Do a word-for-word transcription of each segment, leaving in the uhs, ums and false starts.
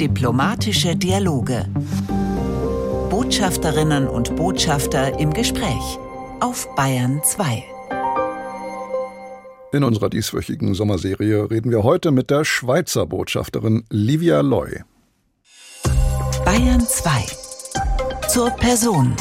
Diplomatische Dialoge. Botschafterinnen und Botschafter im Gespräch auf Bayern zwei. In unserer dieswöchigen Sommerserie reden wir heute mit der Schweizer Botschafterin Livia Loy. Bayern zwei. Zur Person.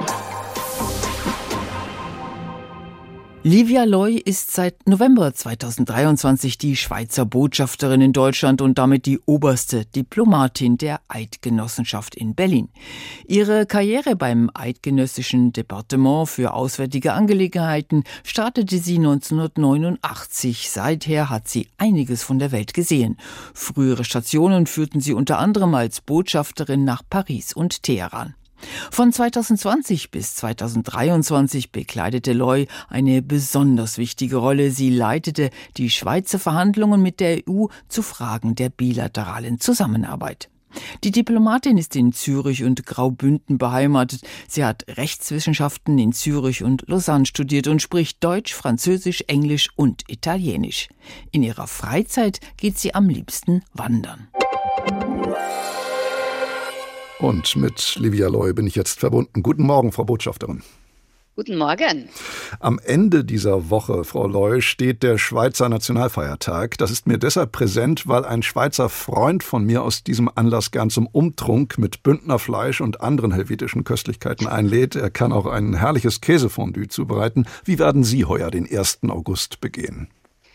Livia Loy ist seit November zweitausenddreiundzwanzig die Schweizer Botschafterin in Deutschland und damit die oberste Diplomatin der Eidgenossenschaft in Berlin. Ihre Karriere beim Eidgenössischen Departement für Auswärtige Angelegenheiten startete sie neunzehnhundertneunundachtzig. Seither hat sie einiges von der Welt gesehen. Frühere Stationen führten sie unter anderem als Botschafterin nach Paris und Teheran. Von zweitausendzwanzig bis zweitausenddreiundzwanzig bekleidete Loy eine besonders wichtige Rolle. Sie leitete die Schweizer Verhandlungen mit der E U zu Fragen der bilateralen Zusammenarbeit. Die Diplomatin ist in Zürich und Graubünden beheimatet. Sie hat Rechtswissenschaften in Zürich und Lausanne studiert und spricht Deutsch, Französisch, Englisch und Italienisch. In ihrer Freizeit geht sie am liebsten wandern. Und mit Livia Loy bin ich jetzt verbunden. Guten Morgen, Frau Botschafterin. Guten Morgen. Am Ende dieser Woche, Frau Loy, steht der Schweizer Nationalfeiertag. Das ist mir deshalb präsent, weil ein Schweizer Freund von mir aus diesem Anlass gern zum Umtrunk mit Bündnerfleisch und anderen helvetischen Köstlichkeiten einlädt. Er kann auch ein herrliches Käsefondue zubereiten. Wie werden Sie heuer den ersten August begehen?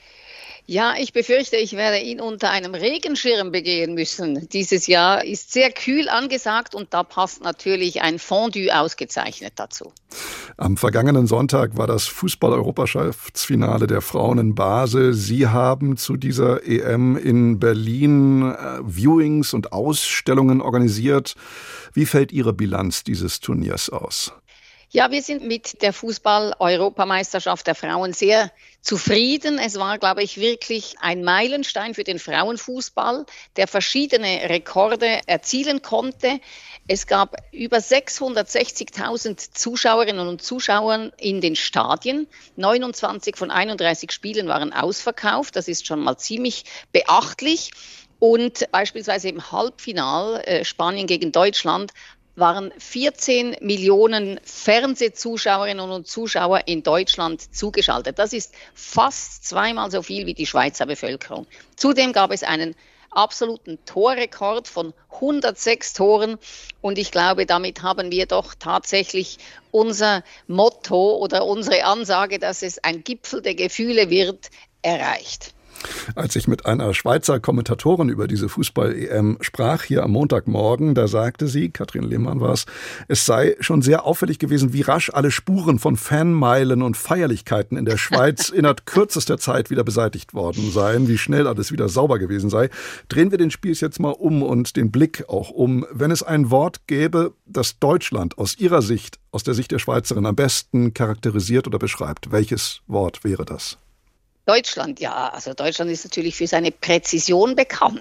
Ja, ich befürchte, ich werde ihn unter einem Regenschirm begehen müssen. Dieses Jahr ist sehr kühl angesagt und da passt natürlich ein Fondue ausgezeichnet dazu. Am vergangenen Sonntag war das Fußball-Europameisterschaftsfinale der Frauen in Basel. Sie haben zu dieser E M in Berlin äh, Viewings und Ausstellungen organisiert. Wie fällt Ihre Bilanz dieses Turniers aus? Ja, wir sind mit der Fußball-Europameisterschaft der Frauen sehr zufrieden. Es war, glaube ich, wirklich ein Meilenstein für den Frauenfußball, der verschiedene Rekorde erzielen konnte. Es gab über sechshundertsechzigtausend Zuschauerinnen und Zuschauer in den Stadien. neunundzwanzig von einunddreißig Spielen waren ausverkauft. Das ist schon mal ziemlich beachtlich. Und beispielsweise im Halbfinal äh, Spanien gegen Deutschland waren vierzehn Millionen Fernsehzuschauerinnen und Zuschauer in Deutschland zugeschaltet. Das ist fast zweimal so viel wie die Schweizer Bevölkerung. Zudem gab es einen absoluten Torrekord von hundertsechs Toren und ich glaube, damit haben wir doch tatsächlich unser Motto oder unsere Ansage, dass es ein Gipfel der Gefühle wird, erreicht. Als ich mit einer Schweizer Kommentatorin über diese Fußball-E M sprach, hier am Montagmorgen, da sagte sie, Katrin Lehmann war es, es sei schon sehr auffällig gewesen, wie rasch alle Spuren von Fanmeilen und Feierlichkeiten in der Schweiz innerhalb kürzester Zeit wieder beseitigt worden seien, wie schnell alles wieder sauber gewesen sei. Drehen wir den Spieß jetzt mal um und den Blick auch um. Wenn es ein Wort gäbe, das Deutschland aus Ihrer Sicht, aus der Sicht der Schweizerin am besten charakterisiert oder beschreibt, welches Wort wäre das? Deutschland, ja. Also Deutschland ist natürlich für seine Präzision bekannt.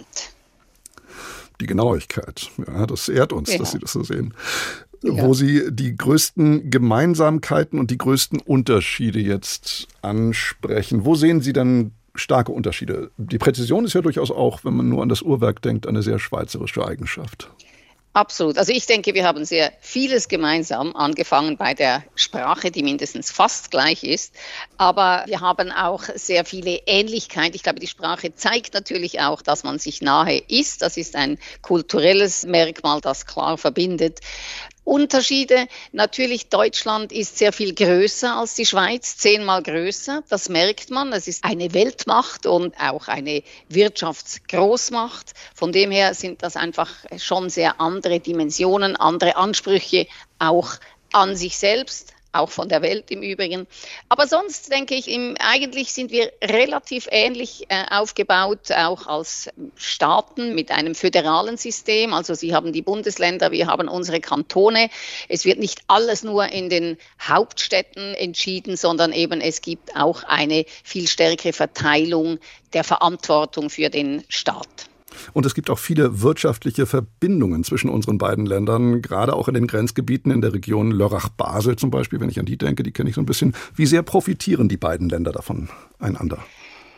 Die Genauigkeit, ja, das ehrt uns, ja, dass Sie das so sehen. Ja. Wo Sie die größten Gemeinsamkeiten und die größten Unterschiede jetzt ansprechen. Wo sehen Sie dann starke Unterschiede? Die Präzision ist ja durchaus auch, wenn man nur an das Uhrwerk denkt, eine sehr schweizerische Eigenschaft. Absolut. Also ich denke, wir haben sehr vieles gemeinsam, angefangen bei der Sprache, die mindestens fast gleich ist. Aber wir haben auch sehr viele Ähnlichkeiten. Ich glaube, die Sprache zeigt natürlich auch, dass man sich nahe ist. Das ist ein kulturelles Merkmal, das klar verbindet. Unterschiede. Natürlich, Deutschland ist sehr viel größer als die Schweiz, zehnmal größer. Das merkt man. Es ist eine Weltmacht und auch eine Wirtschaftsgroßmacht. Von dem her sind das einfach schon sehr andere Dimensionen, andere Ansprüche auch an sich selbst, auch von der Welt im Übrigen. Aber sonst denke ich, im, eigentlich sind wir relativ ähnlich äh, aufgebaut, auch als Staaten mit einem föderalen System. Also Sie haben die Bundesländer, wir haben unsere Kantone. Es wird nicht alles nur in den Hauptstädten entschieden, sondern eben es gibt auch eine viel stärkere Verteilung der Verantwortung für den Staat. Und es gibt auch viele wirtschaftliche Verbindungen zwischen unseren beiden Ländern, gerade auch in den Grenzgebieten in der Region Lörrach-Basel zum Beispiel, wenn ich an die denke, die kenne ich so ein bisschen. Wie sehr profitieren die beiden Länder davon einander?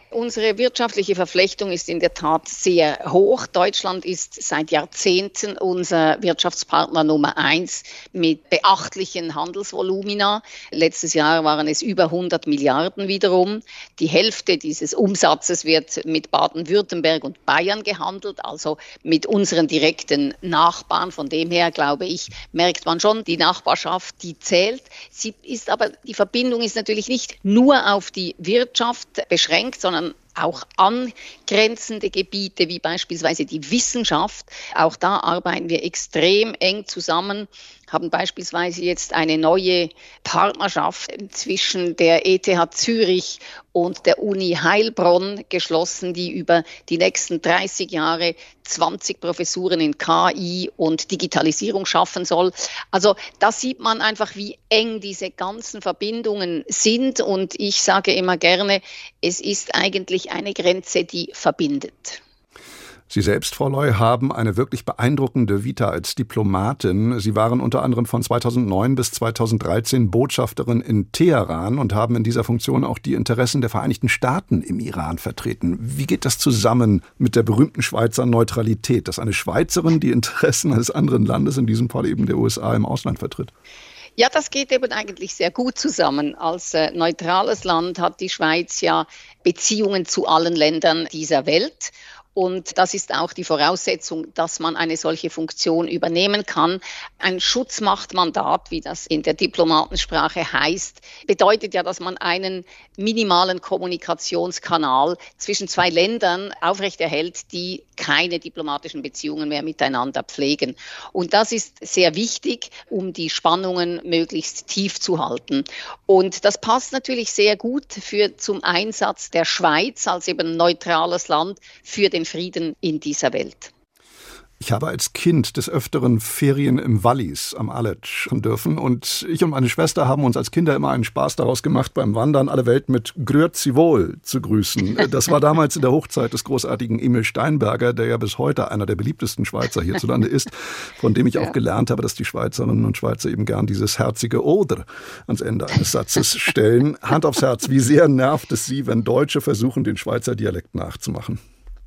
Unsere wirtschaftliche Verflechtung ist in der Tat sehr hoch. Deutschland ist seit Jahrzehnten unser Wirtschaftspartner Nummer eins mit beachtlichen Handelsvolumina. Letztes Jahr waren es über hundert Milliarden wiederum. Die Hälfte dieses Umsatzes wird mit Baden-Württemberg und Bayern gehandelt, also mit unseren direkten Nachbarn. Von dem her, glaube ich, merkt man schon, die Nachbarschaft, die zählt. Sie ist aber, die Verbindung ist natürlich nicht nur auf die Wirtschaft beschränkt, sondern auch angrenzende Gebiete wie beispielsweise die Wissenschaft. Auch da arbeiten wir extrem eng zusammen, haben beispielsweise jetzt eine neue Partnerschaft zwischen der E T H Zürich und der Uni Heilbronn geschlossen, die über die nächsten dreißig Jahre zwanzig Professuren in K I und Digitalisierung schaffen soll. Also da sieht man einfach, wie eng diese ganzen Verbindungen sind. Und ich sage immer gerne, es ist eigentlich eine Grenze, die verbindet. Sie selbst, Frau Loy, haben eine wirklich beeindruckende Vita als Diplomatin. Sie waren unter anderem von zweitausendneun bis zweitausenddreizehn Botschafterin in Teheran und haben in dieser Funktion auch die Interessen der Vereinigten Staaten im Iran vertreten. Wie geht das zusammen mit der berühmten Schweizer Neutralität, dass eine Schweizerin die Interessen eines anderen Landes, in diesem Fall eben der U S A, im Ausland vertritt? Ja, das geht eben eigentlich sehr gut zusammen. Als äh, neutrales Land hat die Schweiz ja Beziehungen zu allen Ländern dieser Welt. Und das ist auch die Voraussetzung, dass man eine solche Funktion übernehmen kann. Ein Schutzmachtmandat, wie das in der Diplomatensprache heißt, bedeutet ja, dass man einen minimalen Kommunikationskanal zwischen zwei Ländern aufrechterhält, die keine diplomatischen Beziehungen mehr miteinander pflegen. Und das ist sehr wichtig, um die Spannungen möglichst tief zu halten. Und das passt natürlich sehr gut für zum Einsatz der Schweiz als eben neutrales Land für den Frieden in dieser Welt. Ich habe als Kind des Öfteren Ferien im Wallis am Aletsch machen dürfen und ich und meine Schwester haben uns als Kinder immer einen Spaß daraus gemacht, beim Wandern alle Welt mit Grüezi wohl zu grüßen. Das war damals in der Hochzeit des großartigen Emil Steinberger, der ja bis heute einer der beliebtesten Schweizer hierzulande ist, von dem ich auch gelernt habe, dass die Schweizerinnen und Schweizer eben gern dieses herzige Oder ans Ende eines Satzes stellen. Hand aufs Herz, wie sehr nervt es Sie, wenn Deutsche versuchen, den Schweizer Dialekt nachzumachen?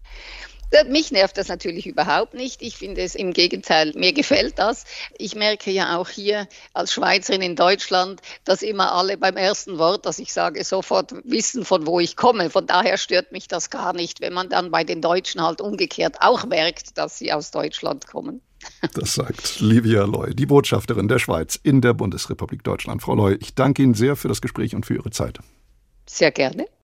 Mich nervt das natürlich überhaupt nicht. Ich finde es im Gegenteil, mir gefällt das. Ich merke ja auch hier als Schweizerin in Deutschland, dass immer alle beim ersten Wort, das ich sage, sofort wissen, von wo ich komme. Von daher stört mich das gar nicht, wenn man dann bei den Deutschen halt umgekehrt auch merkt, dass sie aus Deutschland kommen. Das sagt Livia Loy, die Botschafterin der Schweiz in der Bundesrepublik Deutschland. Frau Loy, ich danke Ihnen sehr für das Gespräch und für Ihre Zeit. Sehr gerne.